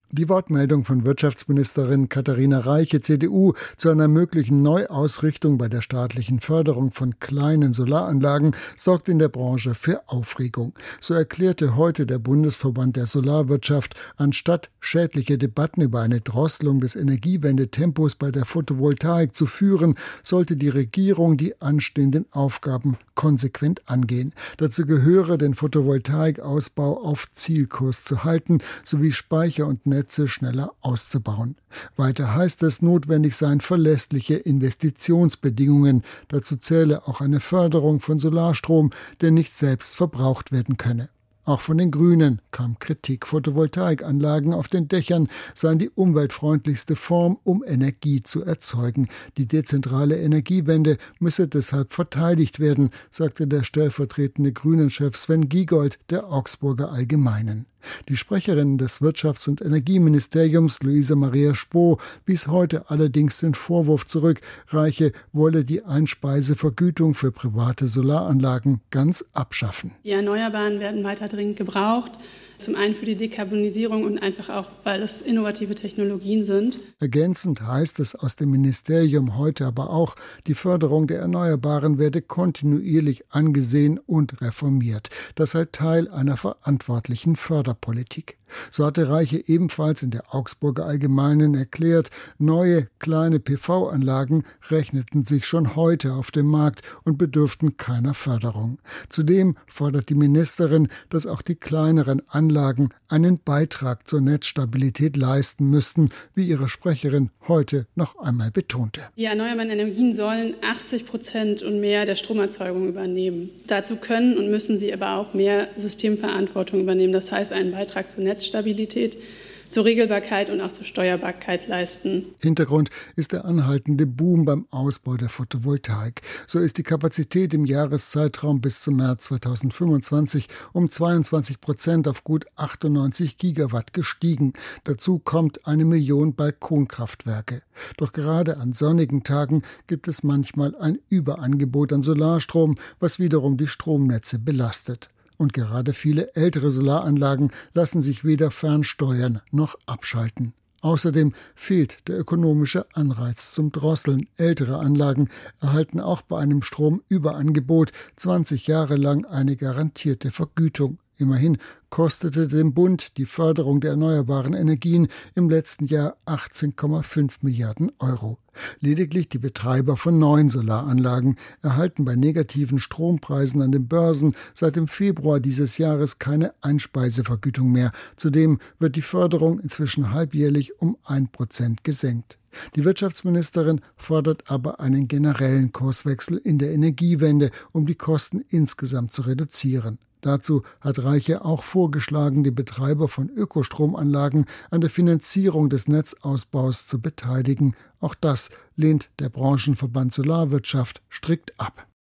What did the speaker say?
Die Wortmeldung von Wirtschaftsministerin Katharina Reiche, CDU, zu einer möglichen Neuausrichtung bei der staatlichen Förderung von kleinen Solaranlagen sorgt in der Branche für Aufregung. So erklärte heute der Bundesverband der Solarwirtschaft, anstatt schädliche Debatten über eine Drosselung des Energiewendetempos bei der Photovoltaik zu führen, sollte die Regierung die anstehenden Aufgaben konsequent angehen. Dazu gehöre, den Photovoltaikausbau auf Zielkurs zu halten, sowie Speicher und Netze schneller auszubauen. Weiter heißt es, notwendig seien verlässliche Investitionsbedingungen. Dazu zähle auch eine Förderung von Solarstrom, der nicht selbst verbraucht werden könne. Auch von den Grünen kam Kritik. Photovoltaikanlagen auf den Dächern seien die umweltfreundlichste Form, um Energie zu erzeugen. Die dezentrale Energiewende müsse deshalb verteidigt werden, sagte der stellvertretende Grünen-Chef Sven Giegold der Augsburger Allgemeinen. Die Sprecherin des Wirtschafts- und Energieministeriums, Luise Maria Spoh, wies heute allerdings den Vorwurf zurück, Reiche wolle die Einspeisevergütung für private Solaranlagen ganz abschaffen. Die Erneuerbaren werden weiter dringend gebraucht. Zum einen für die Dekarbonisierung und einfach auch, weil es innovative Technologien sind. Ergänzend heißt es aus dem Ministerium heute aber auch, die Förderung der Erneuerbaren werde kontinuierlich angesehen und reformiert. Das sei Teil einer verantwortlichen Förderpolitik. So hatte Reiche ebenfalls in der Augsburger Allgemeinen erklärt, neue kleine PV-Anlagen rechneten sich schon heute auf dem Markt und bedürften keiner Förderung. Zudem fordert die Ministerin, dass auch die kleineren Anlagen einen Beitrag zur Netzstabilität leisten müssten, wie ihre Sprecherin heute noch einmal betonte. Die erneuerbaren Energien sollen 80% und mehr der Stromerzeugung übernehmen. Dazu können und müssen sie aber auch mehr Systemverantwortung übernehmen. Das heißt, einen Beitrag zur Netzstabilität, zur Regelbarkeit und auch zur Steuerbarkeit leisten. Hintergrund ist der anhaltende Boom beim Ausbau der Photovoltaik. So ist die Kapazität im Jahreszeitraum bis zum März 2025 um 22% auf gut 98 Gigawatt gestiegen. Dazu kommt 1 Million Balkonkraftwerke. Doch gerade an sonnigen Tagen gibt es manchmal ein Überangebot an Solarstrom, was wiederum die Stromnetze belastet. Und gerade viele ältere Solaranlagen lassen sich weder fernsteuern noch abschalten. Außerdem fehlt der ökonomische Anreiz zum Drosseln. Ältere Anlagen erhalten auch bei einem Stromüberangebot 20 Jahre lang eine garantierte Vergütung. Immerhin kostete dem Bund die Förderung der erneuerbaren Energien im letzten Jahr 18,5 Milliarden Euro. Lediglich die Betreiber von neuen Solaranlagen erhalten bei negativen Strompreisen an den Börsen seit dem Februar dieses Jahres keine Einspeisevergütung mehr. Zudem wird die Förderung inzwischen halbjährlich um 1% gesenkt. Die Wirtschaftsministerin fordert aber einen generellen Kurswechsel in der Energiewende, um die Kosten insgesamt zu reduzieren. Dazu hat Reiche auch vorgeschlagen, die Betreiber von Ökostromanlagen an der Finanzierung des Netzausbaus zu beteiligen. Auch das lehnt der Branchenverband Solarwirtschaft strikt ab.